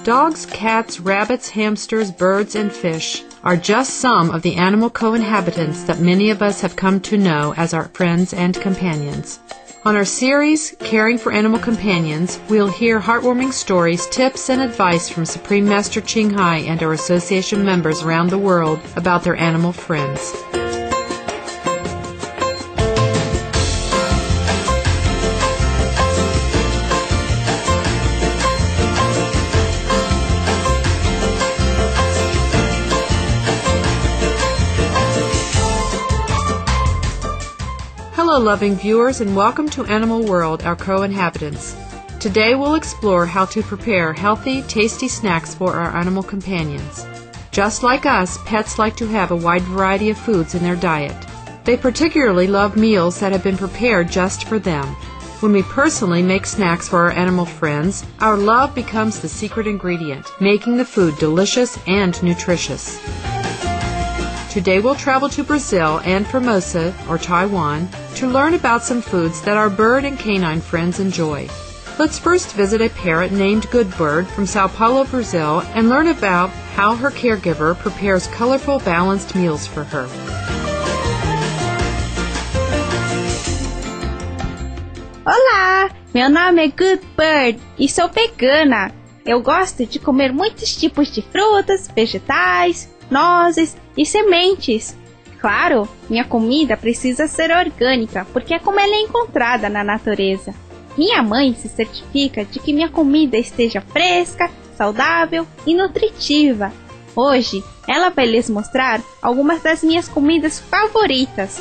Dogs, cats, rabbits, hamsters, birds, and fish are just some of the animal co-inhabitants that many of us have come to know as our friends and companions. On our series, Caring for Animal Companions, we'll hear heartwarming stories, tips, and advice from Supreme Master Ching Hai and our association members around the world about their animal friends. Hello, loving viewers, and welcome to Animal World, our co-inhabitants. Today we'll explore how to prepare healthy, tasty snacks for our animal companions. Just like us, pets like to have a wide variety of foods in their diet. They particularly love meals that have been prepared just for them. When we personally make snacks for our animal friends, our love becomes the secret ingredient, making the food delicious and nutritious. Today we'll travel to Brazil and Formosa, or Taiwan, to learn about some foods that our bird and canine friends enjoy. Let's first visit a parrot named Goodbird from Sao Paulo, Brazil, and learn about how her caregiver prepares colorful, balanced meals for her. Olá, meu nome é Goodbird e sou vegana. Eu gosto de comer muitos tipos de frutas, vegetais, nozes e sementes. Claro, minha comida precisa ser orgânica, porque é como ela é encontrada na natureza. Minha mãe se certifica de que minha comida esteja fresca, saudável e nutritiva. Hoje, ela vai lhes mostrar algumas das minhas comidas favoritas.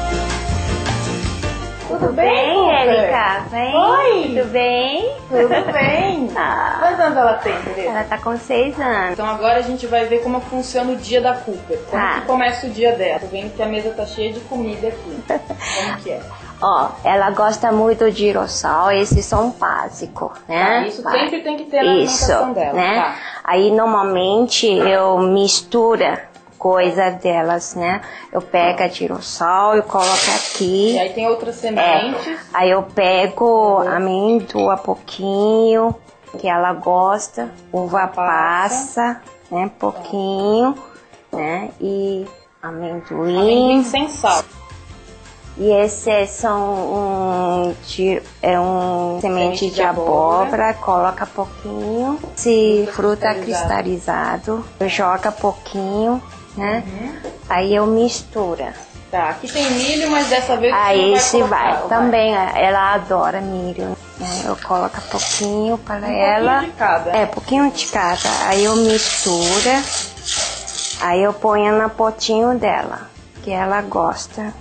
Tudo bem, Érica? Oi! Tudo bem? Tudo bem? Quantos anos ela tem, Tereza? Ela tá com 6 anos. Então agora a gente vai ver como funciona o dia da Cooper. Como que começa o dia dela? Tô vendo que a mesa tá cheia de comida aqui. Como que é? Ó, ela gosta muito de girassol, esses são básicos, né? Tá, isso sempre tem que ter na alimentação dela. Né? Tá. Aí normalmente eu misturo coisa delas, né? Eu pego a girassol e coloco aqui. E aí tem outras sementes. Aí eu pego amendoim pouquinho, que ela gosta, uva passa, né? Pouquinho, né? E amendoim sem sal. E esses são semente de abóbora, coloca pouquinho. Se fruta cristalizado, joga pouquinho, né? Aí eu misturo. Tá, aqui tem milho, mas dessa vez aí você vai colocar, também ela adora milho, né? Eu coloco pouquinho para ela. Pouquinho de cada. Pouquinho de cada. Aí eu misturo. Aí eu ponho no potinho dela, que ela gosta.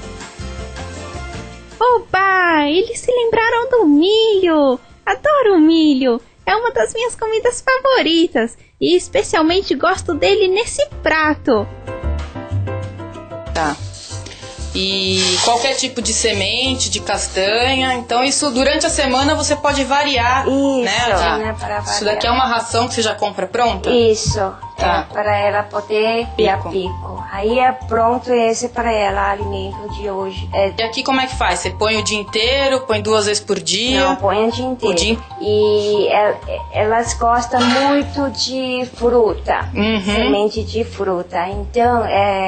Oba! Eles se lembraram do milho! Adoro milho! É uma das minhas comidas favoritas e especialmente gosto dele nesse prato. Tá. E qualquer tipo de semente, de castanha. Então isso durante a semana você pode variar. Isso, né? Né, para variar. Isso daqui é uma ração que você já compra pronta? Isso, tá. Para ela poder pico. Aí é pronto esse para ela, alimento de hoje. E aqui como é que faz? Você põe o dia inteiro, põe 2 vezes por dia? Não, põe o dia inteiro. E elas gostam muito de fruta, semente de fruta. Então,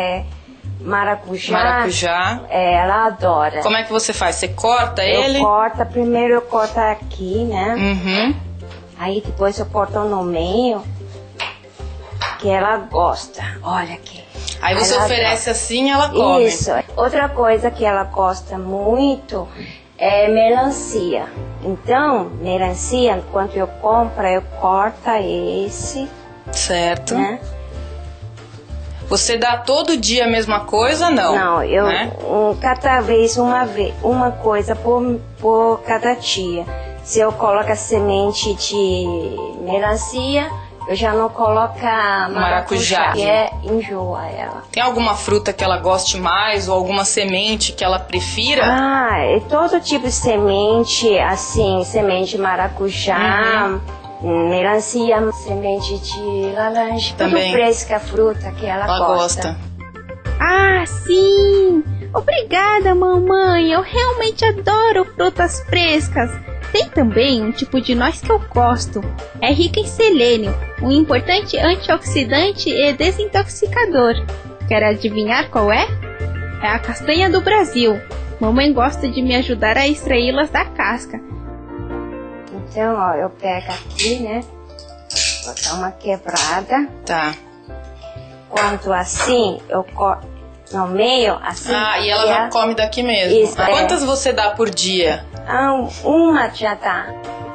maracujá, ela adora. Como é que você faz? Você corta ele? Primeiro eu corto aqui, né? Aí depois eu corto no meio, que ela gosta. Olha aqui. Aí você oferece assim, ela come. Isso. Outra coisa que ela gosta muito é melancia. Então, melancia, quando eu compro, eu corto esse. Certo. Né? Você dá todo dia a mesma coisa, não? Não, eu cada vez uma coisa por cada dia. Se eu coloco a semente de melancia, eu já não coloco maracujá, que enjoa ela. Tem alguma fruta que ela goste mais ou alguma semente que ela prefira? É todo tipo de semente, assim, semente de maracujá, melancia, semente de laranja, também. Tudo fresca, fruta que ela gosta. Ah, sim! Obrigada, mamãe! Eu realmente adoro frutas frescas. Tem também um tipo de noz que eu gosto. É rica em selênio, um importante antioxidante e desintoxicador. Quer adivinhar qual é? É a castanha do Brasil. Mamãe gosta de me ajudar a extraí-las da casca. Então, ó, eu pego aqui, né? Vou dar uma quebrada. Tá. Quanto assim, eu corto no meio, assim. Ah, e ela já come daqui mesmo. Isso, Quantas você dá por dia? Uma já tá.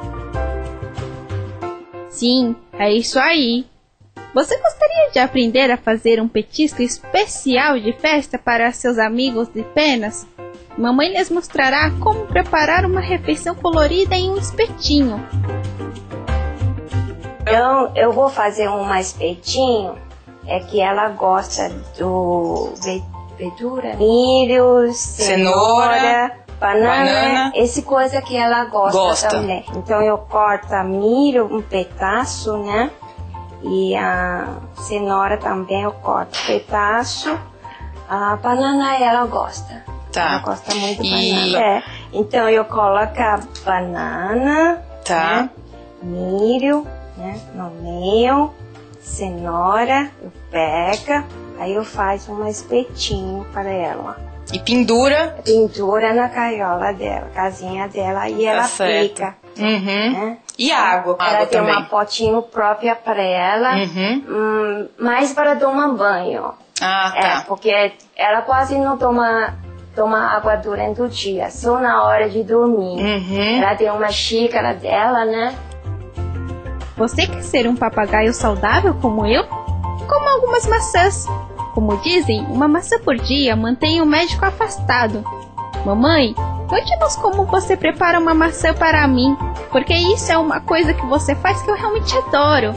Sim, é isso aí. Você gostaria de aprender a fazer um petisco especial de festa para seus amigos de penas? Mamãe lhes mostrará como preparar uma refeição colorida em um espetinho. Então, eu vou fazer um espetinho. É que ela gosta do verdura, milho, cenoura, banana, esse coisa que ela gosta também. Então eu corto milho, um pedaço, né? E a cenoura também eu corto um pedaço. A banana ela gosta. Tá. Ela gosta muito de banana. Então eu coloco a banana, né? Milho, né? No meio. Cenoura, eu pego, aí eu faço um espetinho para ela. E pendura? Pendura na caiola dela, casinha dela, e ela pica. Uhum. Né? E água? Ela tem também. uma potinho própria para ela, mais para tomar banho. Ah, tá. Porque ela quase não toma água durante o dia, só na hora de dormir. Ela tem uma xícara dela, né? Você quer ser um papagaio saudável como eu? Coma algumas maçãs. Como dizem, uma maçã por dia mantém o médico afastado. Mamãe, conte-nos como você prepara uma maçã para mim, porque isso é uma coisa que você faz que eu realmente adoro.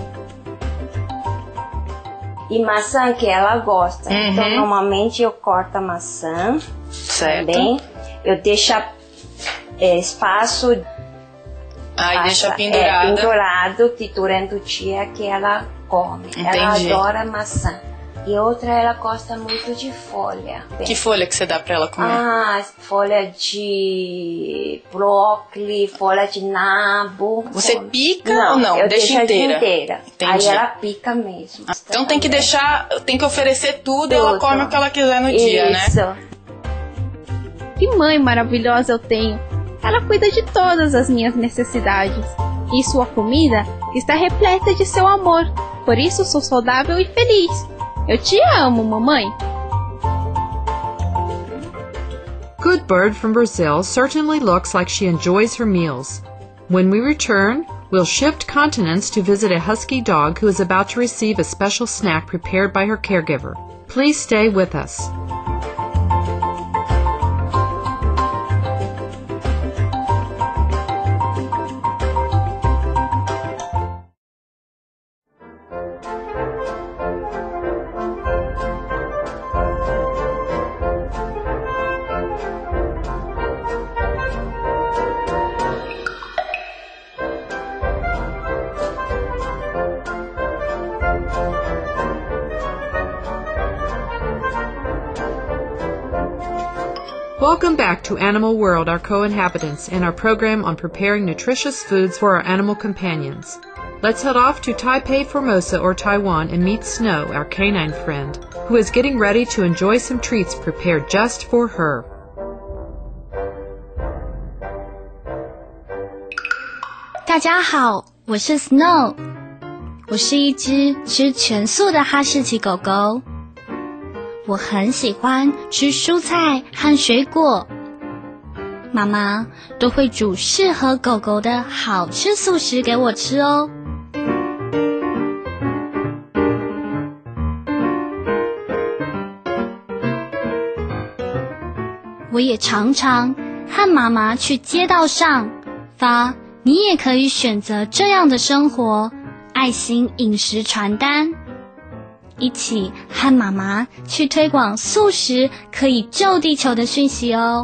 E maçã que ela gosta. Então, normalmente eu corto a maçã. Certo. Também. Eu deixo espaço. Aí deixa pendurada. Pendurado que durante o dia que ela come. Entendi. Ela adora maçã. E outra, ela gosta muito de folha. Que folha que você dá pra ela comer? Folha de brócolis, folha de nabo. Você pica ou não? Eu deixa inteira. Entendi. Aí ela pica mesmo. Então tem que deixar, tem que oferecer tudo e ela come o que ela quiser no dia, né? Isso. Que mãe maravilhosa eu tenho! Ela cuida de todas as minhas necessidades. E sua comida está repleta de seu amor. Por isso sou saudável e feliz. Eu te amo, mamãe. Good Bird from Brazil certainly looks like she enjoys her meals. When we return, we'll shift continents to visit a husky dog who is about to receive a special snack prepared by her caregiver. Please stay with us. Welcome back to Animal World, our co-inhabitants, and our program on preparing nutritious foods for our animal companions. Let's head off to Taipei, Formosa, or Taiwan and meet Snow, our canine friend, who is getting ready to enjoy some treats prepared just for her. Da家好，我是 Snow， 我是一只吃全素的哈士奇狗狗。我很喜欢吃蔬菜和水果，妈妈都会煮适合狗狗的好吃素食给我吃哦。我也常常和妈妈去街道上发你也可以选择这样的生活爱心饮食传单，一起和妈妈去推广素食可以救地球的讯息哦。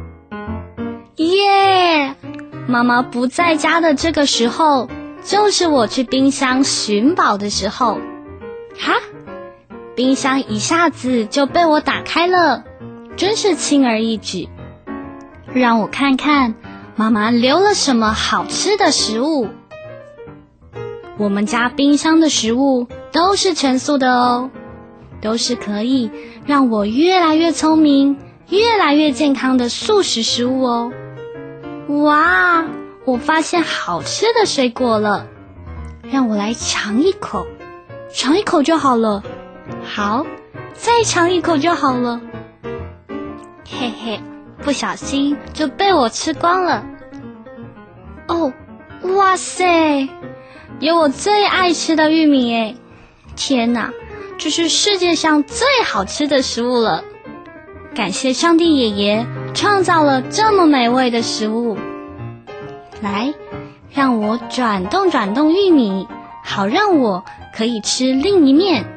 耶！妈妈不在家的这个时候，就是我去冰箱寻宝的时候。哈！冰箱一下子就被我打开了，真是轻而易举。让我看看妈妈留了什么好吃的食物。我们家冰箱的食物都是全素的哦，都是可以让我越来越聪明、越来越健康的素食食物哦。哇，我发现好吃的水果了，让我来尝一口，尝一口就好了。好，再尝一口就好了。嘿嘿，不小心就被我吃光了。哦，哇塞，有我最爱吃的玉米耶！天哪，这是世界上最好吃的食物了。感谢上帝爷爷创造了这么美味的食物。来，让我转动转动玉米，好让我可以吃另一面。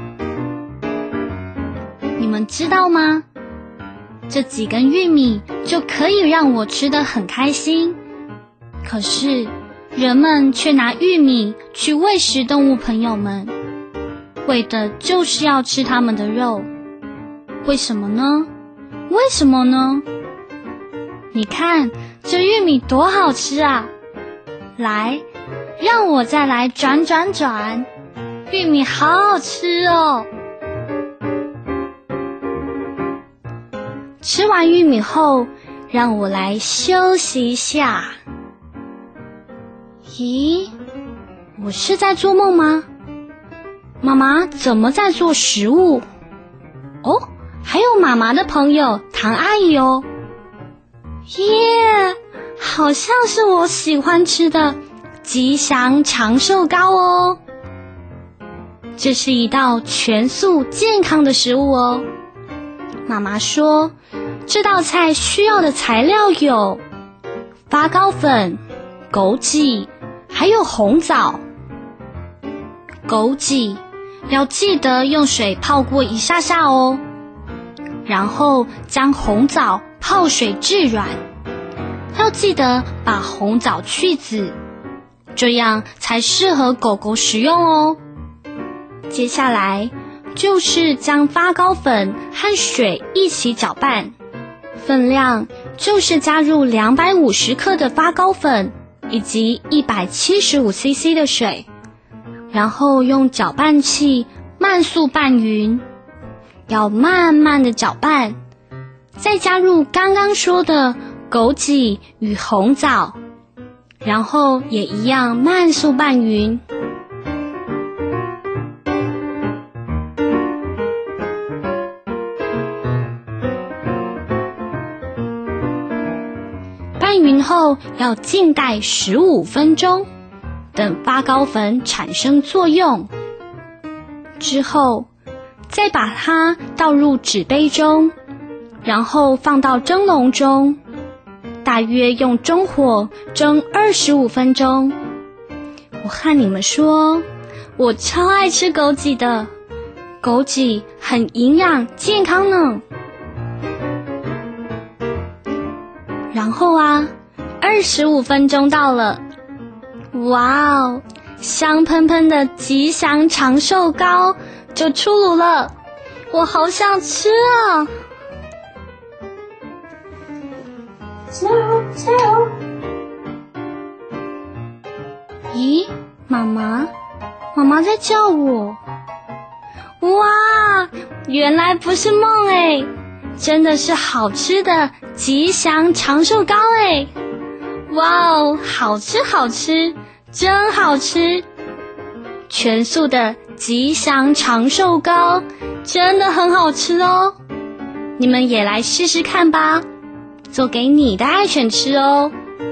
你们知道吗？这几根玉米就可以让我吃得很开心。可是人们却拿玉米去喂食动物朋友们，为的就是要吃它们的肉。为什么呢？为什么呢？你看这玉米多好吃啊！来，让我再来转转转，玉米好好吃哦。吃完玉米后，让我来休息一下。咦，我是在做梦吗？妈妈怎么在做食物？哦，还有妈妈的朋友唐阿姨哦。耶，好像是我喜欢吃的吉祥长寿糕哦。这是一道全素健康的食物哦。妈妈说，这道菜需要的材料有发糕粉、枸杞，还有红枣。枸杞要记得用水泡过一下下哦，然后将红枣泡水至软，要记得把红枣去籽，这样才适合狗狗食用哦。接下来就是将发糕粉和水一起搅拌，分量就是加入250克的发糕粉以及175cc 的水，然后用搅拌器慢速拌匀，要慢慢的搅拌，再加入刚刚说的枸杞与红枣，然后也一样慢速拌匀。拌匀后要静待15分钟，等发糕粉产生作用。之后再把它倒入纸杯中，然后放到蒸笼中，大约用中火蒸25分钟。我和你们说，我超爱吃枸杞的，枸杞很营养健康呢。然后25分钟到了，哇哦，香喷喷的吉祥长寿糕就出炉了，我好想吃啊！ 加油加油！ 咦，妈妈在叫我。哇，原来不是梦诶，真的是好吃的吉祥长寿糕诶！哇哦，好吃好吃，真好吃！全素的吉祥长寿糕真的很好吃哦，你们也来试试看吧，做给你的爱犬吃哦。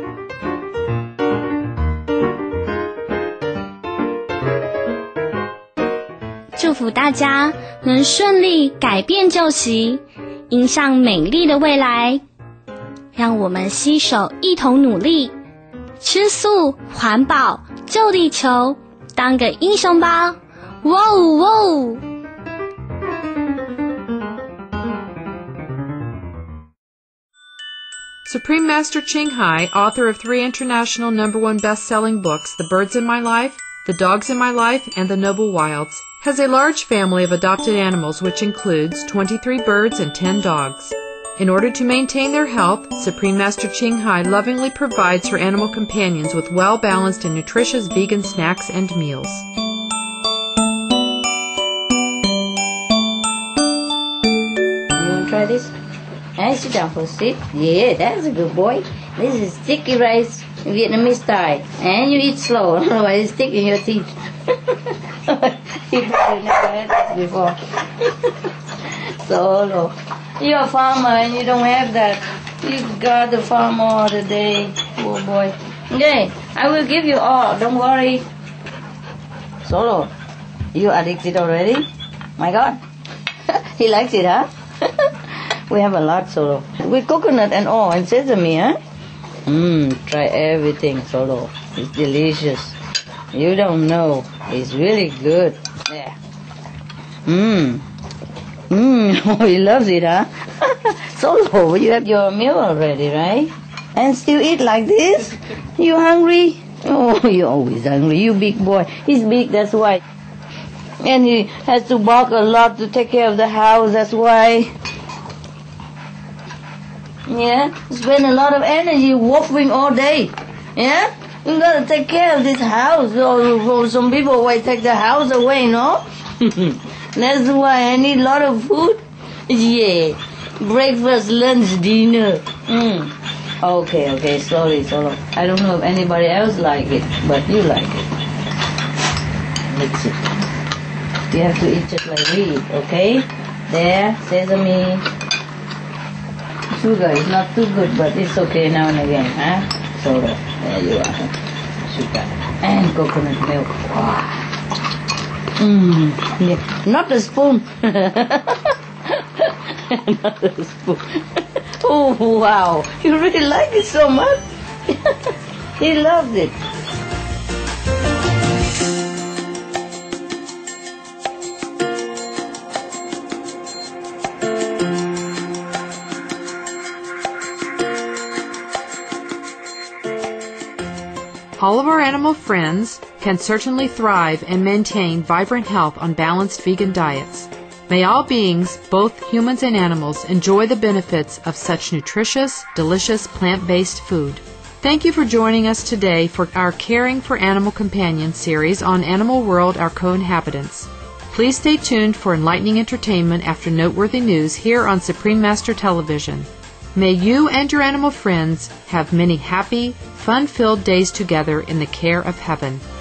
祝福大家能顺利改变旧习，迎向美丽的未来。让我们携手一同努力，吃素、环保、救地球，当个英雄吧！哇哦哇哦！ Supreme Master Ching Hai, author of 3 international #1 best-selling books, The Birds in My Life, The Dogs in My Life, and The Noble Wilds, has a large family of adopted animals which includes 23 birds and 10 dogs. In order to maintain their health, Supreme Master Ching Hai lovingly provides her animal companions with well-balanced and nutritious vegan snacks and meals. You want to try this? And sit down for a seat. Yeah, that's a good boy. This is sticky rice Vietnamese style. And you eat slow, otherwise it's stick in your teeth. You probably never had this before. Solo. You're a farmer and you don't have that. You got the farm all the day. Poor boy. Okay, I will give you all. Don't worry. Solo, you addicted already? My God. He likes it, huh? We have a lot, Solo. With coconut and all, and sesame, huh? Try everything, Solo. It's delicious. You don't know. It's really good. Yeah. Oh, he loves it, huh? Solo, you have your meal already, right? And still eat like this? You hungry? Oh, you're always hungry. You big boy. He's big, that's why. And he has to bark a lot to take care of the house, that's why. Yeah, spend a lot of energy walking all day. Yeah? You gotta take care of this house. Or some people will take the house away, no? That's why I need a lot of food. Yeah. Breakfast, lunch, dinner. Okay, slowly. I don't know if anybody else like it, but you like it. Let's see. You have to eat just like we eat, okay? There, sesame. Sugar is not too good, but it's okay now and again, huh? Solo. There you are. Sugar. And coconut milk. Wow. Yeah. Not a spoon. Not a spoon. Oh, wow. You really like it so much? He loves it. All of our animal friends can certainly thrive and maintain vibrant health on balanced vegan diets. May all beings, both humans and animals, enjoy the benefits of such nutritious, delicious plant-based food. Thank you for joining us today for our Caring for Animal Companions series on Animal World, Our Co-Inhabitants. Please stay tuned for enlightening entertainment after noteworthy news here on Supreme Master Television. May you and your animal friends have many happy, fun-filled days together in the care of heaven.